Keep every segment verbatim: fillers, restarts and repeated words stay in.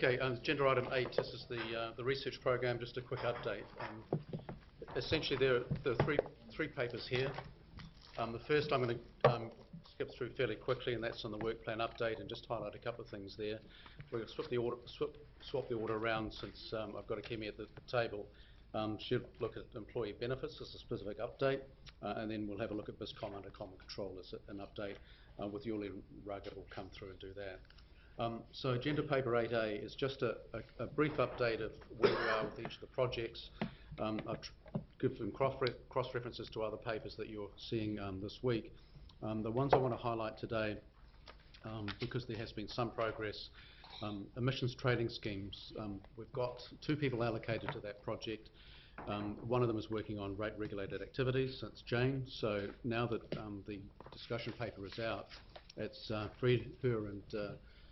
Okay, um, agenda item eight, this is the, uh, the research program, just a quick update. Um, essentially, there are, there are three, three papers here. Um, the first I'm going to um, skip through fairly quickly, and that's on the work plan update, and just highlight a couple of things there. We're going to swap the order, swap, swap the order around since um, I've got Akemi at the, the table. Um, should look at employee benefits as a specific update, uh, and then we'll have a look at BizCom under common control as an update, uh, with Yuli Rugged will come through and do that. Um, so agenda paper eight A is just a, a, a brief update of where we are with each of the projects. Um, I'll give them cross-references to other papers that you're seeing um, this week. Um, the ones I want to highlight today, um, because there has been some progress, um, emissions trading schemes. Um, we've got two people allocated to that project. Um, one of them is working on rate-regulated activities, that's Jane. So now that um, the discussion paper is out, it's uh, freed her and uh,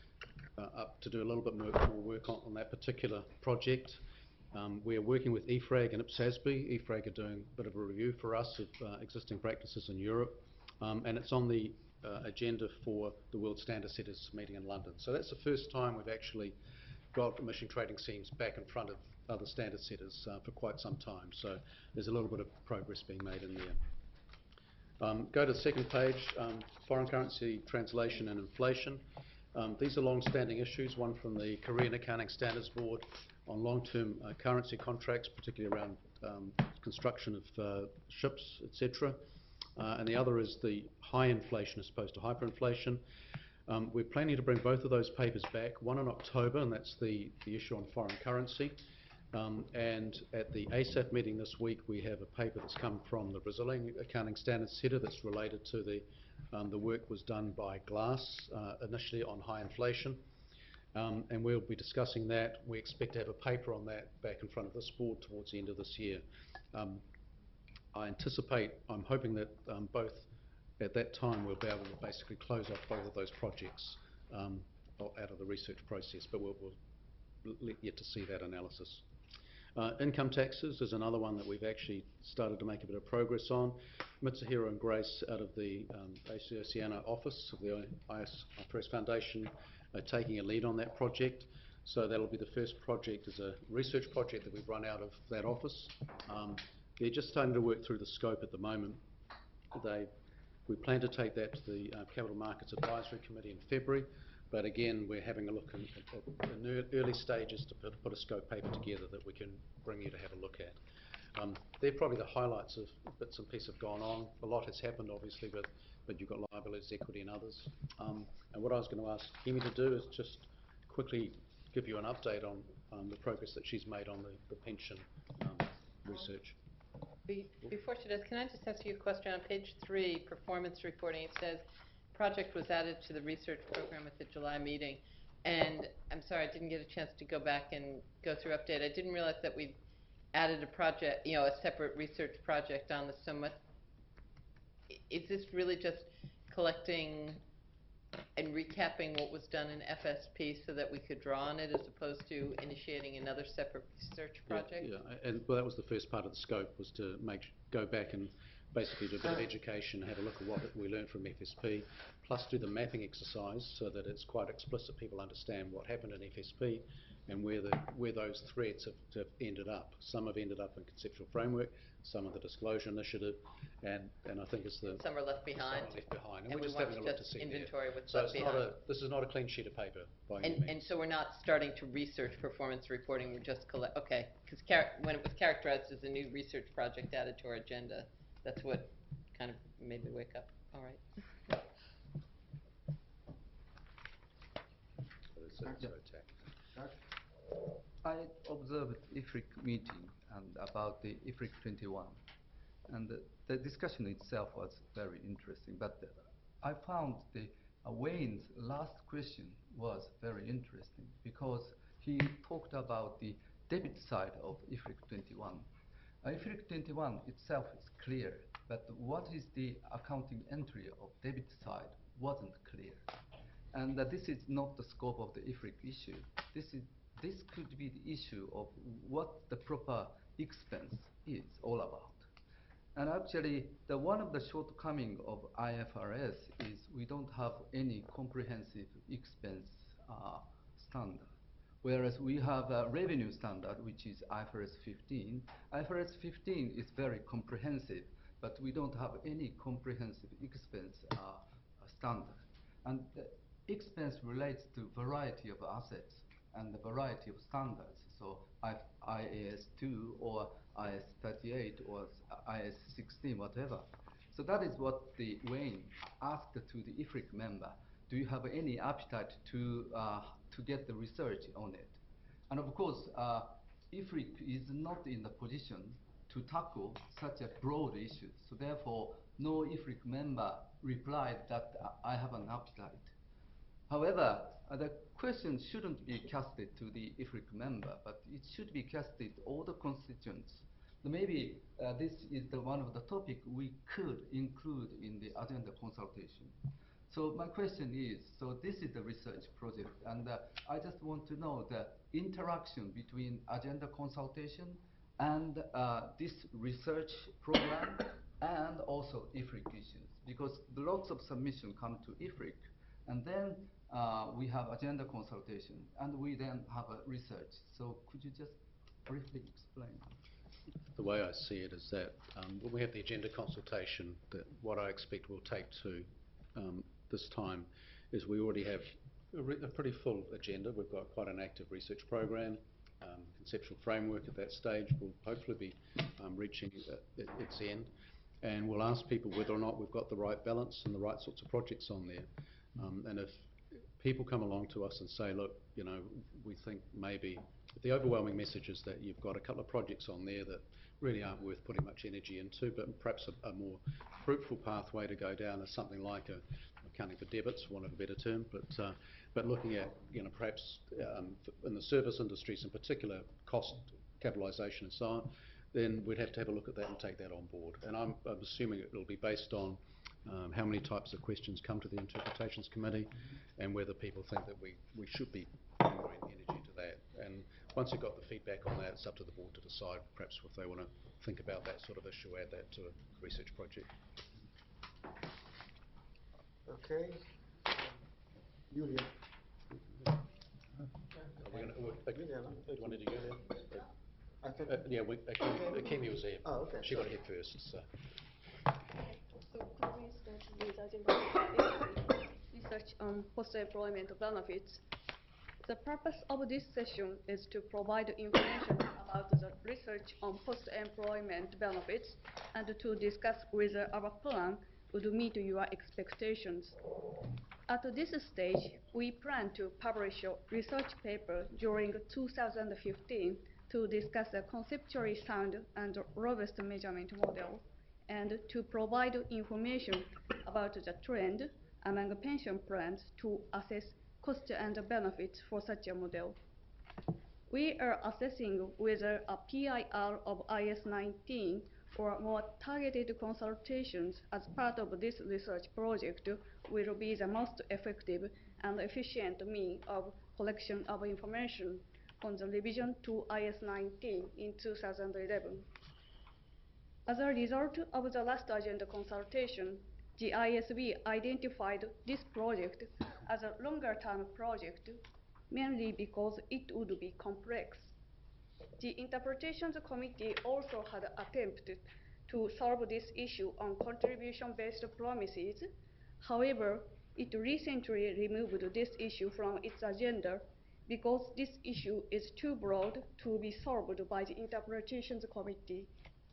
Uh, up to do a little bit more, more work on, on that particular project. Um, we're working with E F R A G and I P S A S B. E F R A G are doing a bit of a review for us of uh, existing practices in Europe, um, and it's on the uh, agenda for the World Standard Setters meeting in London. So that's the first time we've actually got emission trading schemes back in front of other standard setters uh, for quite some time. So there's a little bit of progress being made in there. Um, go to the second page, um, foreign currency translation and inflation. Um, these are long-standing issues, one from the Korean Accounting Standards Board on long-term uh, currency contracts, particularly around um, construction of uh, ships, et cetera. Uh, and the other is the high inflation as opposed to hyperinflation. Um, we're planning to bring both of those papers back, one in October, and that's the, the issue on foreign currency. Um, and at the A S A P meeting this week, we have a paper that's come from the Brazilian Accounting Standards Setter that's related to the Um, the work was done by GLASS uh, initially on high inflation, um, and we'll be discussing that. We expect to have a paper on that back in front of this board towards the end of this year. Um, I anticipate, I'm hoping that um, both at that time we'll be able to basically close off both of those projects um, out of the research process, but we'll, we'll yet to see that analysis. Uh, income taxes is another one that we've actually started to make a bit of progress on. Mitsuhiro and Grace out of the um, A C Oceania office of the I S Press Foundation are taking a lead on that project. So that'll be the first project as a research project that we've run out of that office. Um, they're just starting to work through the scope at the moment. They, we plan to take that to the uh, Capital Markets Advisory Committee in February. But again, we're having a look in, at, in early stages to put, put a scope paper together that we can bring you to have a look at. Um, they're probably the highlights of bits and pieces have gone on. A lot has happened, obviously, but, but you've got liabilities, equity, and others. Um, and what I was going to ask Amy to do is just quickly give you an update on um, the progress that she's made on the, the pension um, research. Be, before she does, can I just ask you a question? On page three, performance reporting, it says project was added to the research program at the July meeting. And I'm sorry, I didn't get a chance to go back and go through update. I didn't realize that we added a project, you know, a separate research project on the SUMA. Is this really just collecting and recapping what was done in F S P so that we could draw on it as opposed to initiating another separate research project? Yeah, yeah. And well, that was the first part of the scope, was to make go back and basically do a bit of education, have a look at what we learned from F S P, plus do the mapping exercise so that it's quite explicit, people understand what happened in F S P and where the where those threads have, have ended up. Some have ended up in conceptual framework, some of the disclosure initiative, and, and I think it's the... And some are left behind. Some are left behind. And, and we're we just want having a to look to just see inventory there. what's So left it's behind. not a, this is not a clean sheet of paper by any and, means. and so we're not starting to research performance reporting, we're just collect, okay, because when it was characterized as a new research project added to our agenda, that's what kind of made me wake up. All right. I observed I F R I C meeting and about the I F R I C twenty-one, and the, the discussion itself was very interesting. But I found the uh, Wayne's last question was very interesting because he talked about the debit side of I F R I C twenty-one. Uh, I F R I C twenty-one itself is clear, but what is the accounting entry of debit side wasn't clear. And uh, this is not the scope of the I F R I C issue. This is this could be the issue of what the proper expense is all about. And actually, the one of the shortcomings of I F R S is we don't have any comprehensive expense uh, standard. Whereas we have a revenue standard, which is I F R S fifteen. I F R S fifteen is very comprehensive, but we don't have any comprehensive expense uh, uh, standard. And the expense relates to variety of assets and the variety of standards. So I A S two or I S thirty-eight or I S sixteen, whatever. So that is what the Wayne asked to the I F R I C member. Do you have any appetite to uh, to get the research on it? And of course, uh, I F R I C is not in the position to tackle such a broad issue. So therefore, no I F R I C member replied that uh, I have an appetite. However, uh, the question shouldn't be casted to the I F R I C member, but it should be casted to all the constituents. Maybe uh, this is the one of the topic we could include in the agenda consultation. So my question is, so this is the research project, and uh, I just want to know the interaction between agenda consultation and uh, this research program and also I F R I C issues, because lots of submissions come to I F R I C, and then uh, we have agenda consultation, and we then have a research. So could you just briefly explain? The way I see it is that um, when we have the agenda consultation, that what I expect we'll take to um, this time is we already have a, re a pretty full agenda. We've got quite an active research program, um, conceptual framework at that stage. We'll hopefully be um, reaching uh, its end, and we'll ask people whether or not we've got the right balance and the right sorts of projects on there. Um, and if people come along to us and say, look, you know, we think maybe the overwhelming message is that you've got a couple of projects on there that really aren't worth putting much energy into, but perhaps a, a more fruitful pathway to go down is something like a accounting for debits, for want of a better term, but uh, but looking at, you know, perhaps um, in the service industries in particular, cost capitalisation and so on, then we'd have to have a look at that and take that on board. And I'm, I'm assuming it'll be based on um, how many types of questions come to the Interpretations Committee and whether people think that we, we should be putting more energy into that. And once you've got the feedback on that, it's up to the board to decide perhaps if they want to think about that sort of issue, add that to a research project. Okay. Julia. Are we gonna, uh, Julia, you wanted to go there? I can. Uh, yeah, we, uh, Kemi was there. Oh, okay. She got ahead first. So. So could we start with agenda research on post-employment benefits? The purpose of this session is to provide information about the research on post-employment benefits and to discuss whether our plan would meet your expectations. At this stage, we plan to publish a research paper during two thousand fifteen to discuss a conceptually sound and robust measurement model and to provide information about the trend among pension plans to assess cost and benefits for such a model. We are assessing whether a P I R of I S nineteen or more targeted consultations as part of this research project will be the most effective and efficient means of collection of information on the revision to I S nineteen in two thousand eleven. As a result of the last agenda consultation, the I S B identified this project as a longer-term project, mainly because it would be complex. The Interpretations Committee also had attempted to solve this issue on contribution-based promises. However, it recently removed this issue from its agenda because this issue is too broad to be solved by the Interpretations Committee.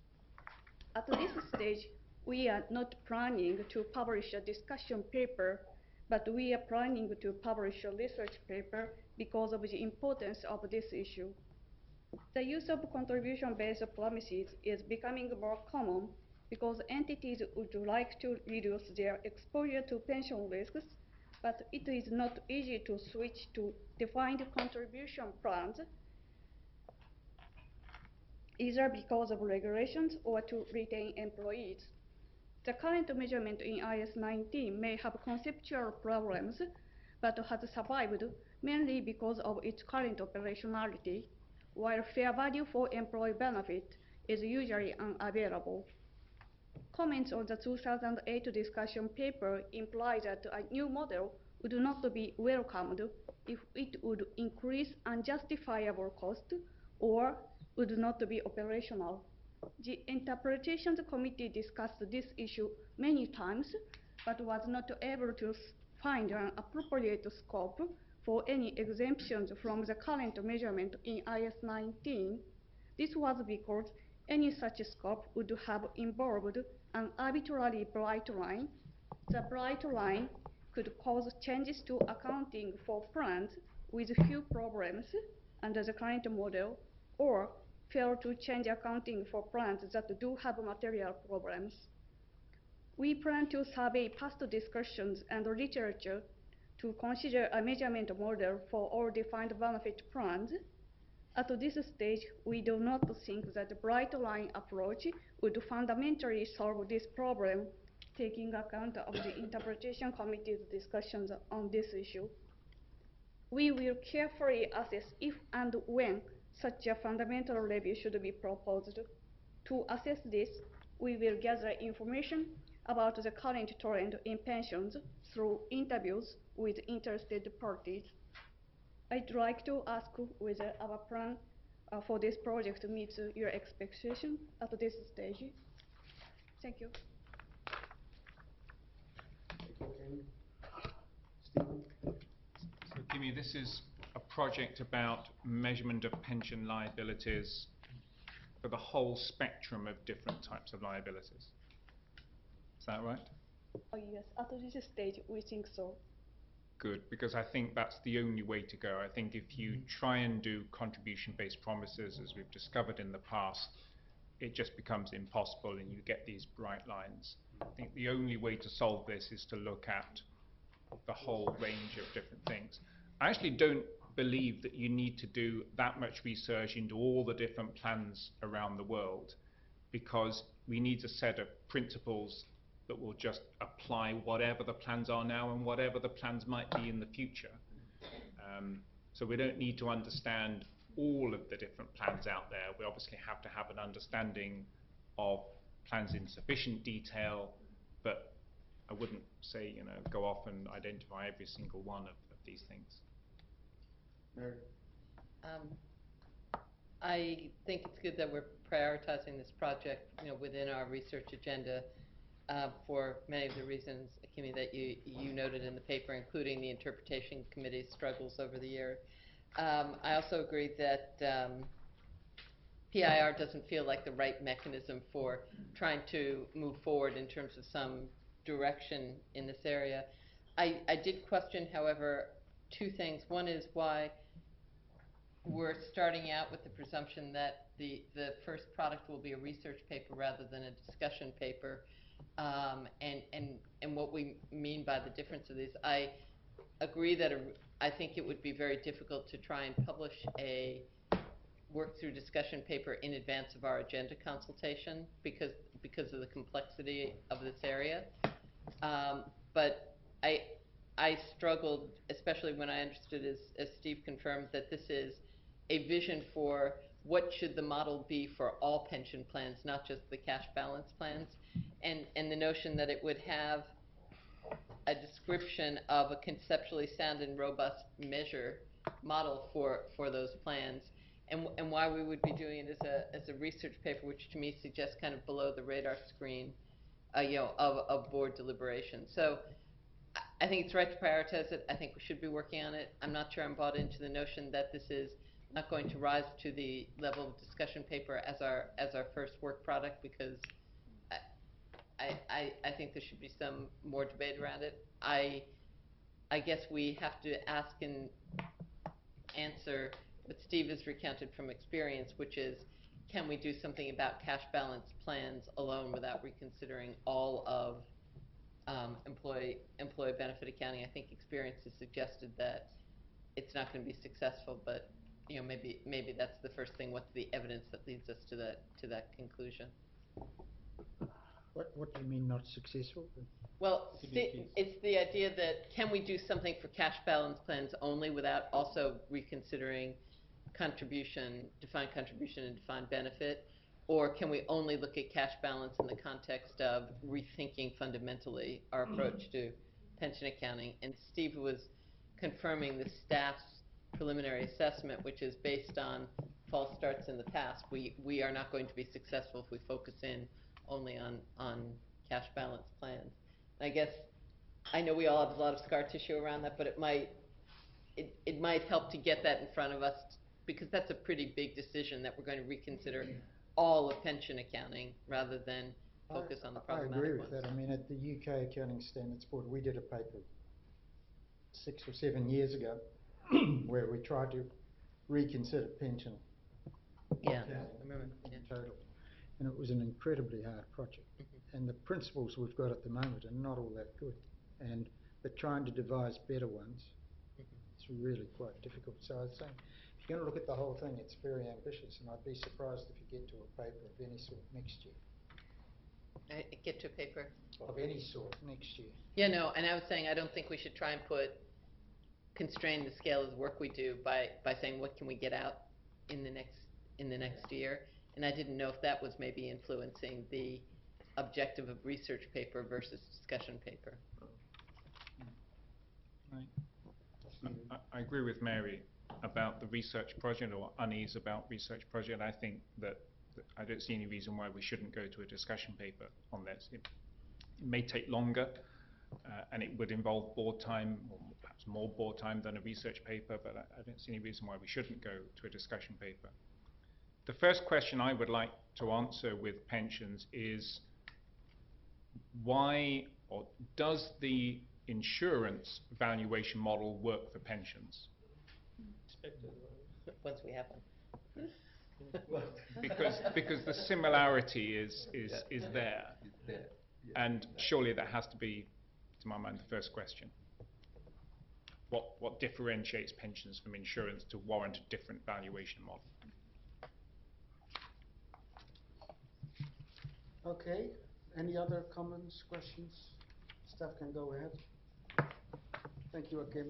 At this stage, we are not planning to publish a discussion paper, but we are planning to publish a research paper because of the importance of this issue. The use of contribution-based promises is becoming more common because entities would like to reduce their exposure to pension risks, but it is not easy to switch to defined contribution plans, either because of regulations or to retain employees. The current measurement in I S nineteen may have conceptual problems, but has survived mainly because of its current operationality, while fair value for employee benefit is usually unavailable. Comments on the two thousand eight discussion paper imply that a new model would not be welcomed if it would increase unjustifiable cost or would not be operational. The Interpretations Committee discussed this issue many times, but was not able to find an appropriate scope for any exemptions from the current measurement in I S nineteen. This was because any such scope would have involved an arbitrary bright line. The bright line could cause changes to accounting for plans with few problems under the current model, or fail to change accounting for plans that do have material problems. We plan to survey past discussions and literature to consider a measurement model for all defined benefit plans. At this stage, we do not think that the bright line approach would fundamentally solve this problem, taking account of the Interpretation Committee's discussions on this issue. We will carefully assess if and when such a fundamental review should be proposed. To assess this, we will gather information about the current trend in pensions through interviews with interested parties. I'd like to ask whether our plan uh, for this project meets uh, your expectation at this stage. Thank you. Okay. Stephen? So, Kimi, this is a project about measurement of pension liabilities for the whole spectrum of different types of liabilities. Is that right? Oh, yes, at this stage, we think so. Good, because I think that's the only way to go. I think if you try and do contribution-based promises, as we've discovered in the past, it just becomes impossible and you get these bright lines. I think the only way to solve this is to look at the whole range of different things. I actually don't believe that you need to do that much research into all the different plans around the world, because we need a set of principles that will just apply whatever the plans are now and whatever the plans might be in the future. Um, so we don't need to understand all of the different plans out there. We obviously have to have an understanding of plans in sufficient detail, but I wouldn't say, you know, go off and identify every single one of, of these things. Mary? Um, I think it's good that we're prioritizing this project, you know, within our research agenda uh, for many of the reasons, Kimi, that you, you noted in the paper, including the Interpretation Committee's struggles over the year. Um, I also agree that um, P I R doesn't feel like the right mechanism for trying to move forward in terms of some direction in this area. I, I did question, however, two things. One is why we're starting out with the presumption that the, the first product will be a research paper rather than a discussion paper, um, and, and, and what we mean by the difference of these. I agree that a, I think it would be very difficult to try and publish a work-through discussion paper in advance of our agenda consultation because, because of the complexity of this area. Um, but I, I struggled, especially when I understood, as, as Steve confirmed, that this is a vision for what should the model be for all pension plans, not just the cash balance plans, and, and the notion that it would have a description of a conceptually sound and robust measure model for, for those plans, and, and why we would be doing it as a, as a research paper, which to me suggests kind of below the radar screen, uh, you know, of, of board deliberation. So I, I think it's right to prioritize it. I think we should be working on it. I'm not sure I'm bought into the notion that this is not going to rise to the level of discussion paper as our, as our first work product, because I, I, I think there should be some more debate around it. I, I guess we have to ask and answer what Steve has recounted from experience, which is, can we do something about cash balance plans alone without reconsidering all of um, employee, employee benefit accounting? I think experience has suggested that it's not going to be successful, but you know, maybe, maybe that's the first thing. What's the evidence that leads us to that, to that conclusion? What, what do you mean not successful? Well, it's the idea that can we do something for cash balance plans only without also reconsidering contribution, defined contribution and defined benefit? Or can we only look at cash balance in the context of rethinking fundamentally our approach to pension accounting? And Steve was confirming the staff's preliminary assessment, which is based on false starts in the past. We, we are not going to be successful if we focus in only on, on cash balance plans. I guess, I know we all have a lot of scar tissue around that, but it might, it, it might help to get that in front of us, because that's a pretty big decision that we're going to reconsider all of pension accounting rather than focus on the I- I problematic agree ones. with that. I mean, at the U K Accounting Standards Board, we did a paper six or seven years ago where we tried to reconsider pension Yeah, accounting I remember, in yeah. total. And it was an incredibly hard project. Mhm. And the principles we've got at the moment are not all that good. And but trying to devise better ones, Mhm. it's really quite difficult. So I was saying, if you're going to look at the whole thing, it's very ambitious, and I'd be surprised if you get to a paper of any sort next year. I, I get to a paper. Of any sort next year. Yeah, no, and I was saying I don't think we should try and put, constrain the scale of the work we do by, by saying what can we get out in the next, in the next year. And I didn't know if that was maybe influencing the objective of research paper versus discussion paper. Right. I, I agree with Mary about the research project, or unease about research project. I think that, that I don't see any reason why we shouldn't go to a discussion paper on this. It, it may take longer, uh, and it would involve board time, or perhaps more board time than a research paper, but I, I don't see any reason why we shouldn't go to a discussion paper. The first question I would like to answer with pensions is why, or does the insurance valuation model work for pensions? Once we have one. Because, because the similarity is, is, is there. It's there. Yeah. And surely that has to be, to my mind, the first question. What, what differentiates pensions from insurance to warrant a different valuation model? Okay, any other comments, questions? Staff can go ahead. Thank you, Akim.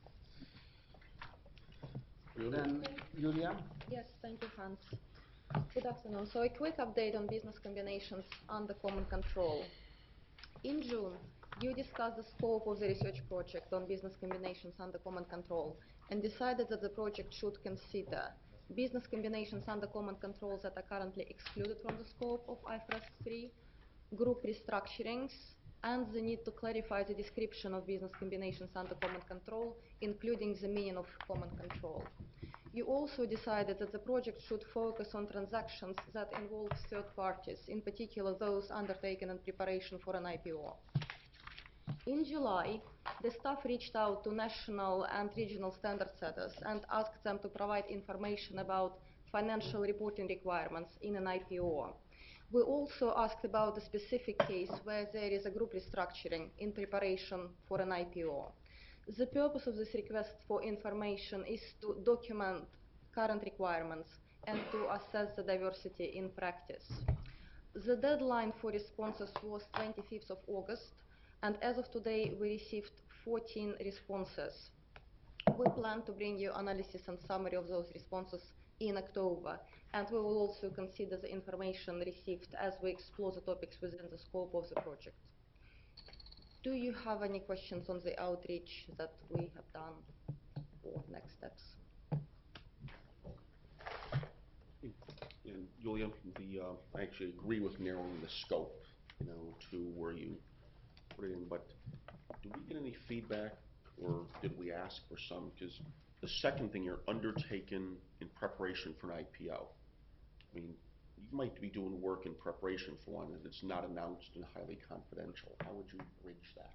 Then, Julia? Yes, thank you, Hans. Good afternoon. So a quick update on business combinations under common control. In June, you discussed the scope of the research project on business combinations under common control and decided that the project should consider business combinations under common control that are currently excluded from the scope of I F R S three, group restructurings, and the need to clarify the description of business combinations under common control, including the meaning of common control. You also decided that the project should focus on transactions that involve third parties, in particular those undertaken in preparation for an I P O. In July, the staff reached out to national and regional standard setters and asked them to provide information about financial reporting requirements in an I P O. We also asked about a specific case where there is a group restructuring in preparation for an I P O. The purpose of this request for information is to document current requirements and to assess the diversity in practice. The deadline for responses was twenty-fifth of August, and as of today, we received fourteen responses. We plan to bring you analysis and summary of those responses in October, and we will also consider the information received as we explore the topics within the scope of the project. Do you have any questions on the outreach that we have done or next steps? And Julia, the, uh, I actually agree with narrowing the scope, you know, to where you put it in, but do we get any feedback, or did we ask for some? Because the second thing, you're undertaken in preparation for an I P O. I mean, you might be doing work in preparation for one and it's not announced and highly confidential. How would you bridge that?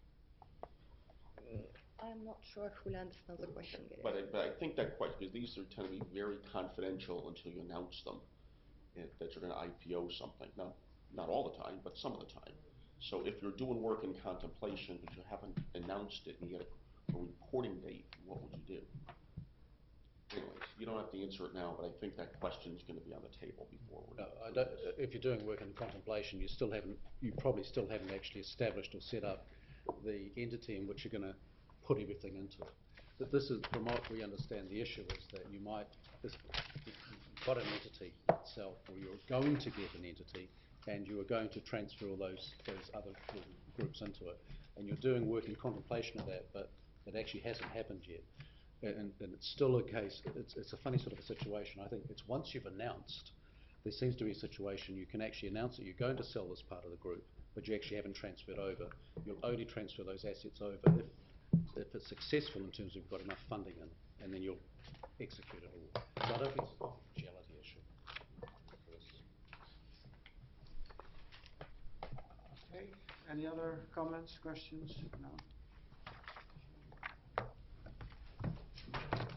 I'm not sure I fully understand the question. But I, but I think that question, because these are tend to be very confidential until you announce them, eh, that you're going to I P O something. Not, not all the time, but some of the time. So if you're doing work in contemplation, but you haven't announced it and you get a, a reporting date, what would you do? Anyways, you don't have to answer it now, but I think that question is going to be on the table before we're. No, I don't, if you're doing work in contemplation, you still haven't, you probably still haven't actually established or set up the entity in which you're going to put everything into it. But this is, from what we understand, the issue is that you might, this, you've got an entity itself, or you're going to get an entity, and you are going to transfer all those, those other groups into it. And you're doing work in contemplation of that, but It actually hasn't happened yet. And, and it's still a case, it's, it's a funny sort of a situation. I think it's once you've announced, there seems to be a situation you can actually announce that you're going to sell this part of the group, but you actually haven't transferred over. You'll only transfer those assets over if, if it's successful in terms of you've got enough funding in, and then you'll execute it all. So I don't think it's a confidentiality issue. Okay, any other comments, questions? No?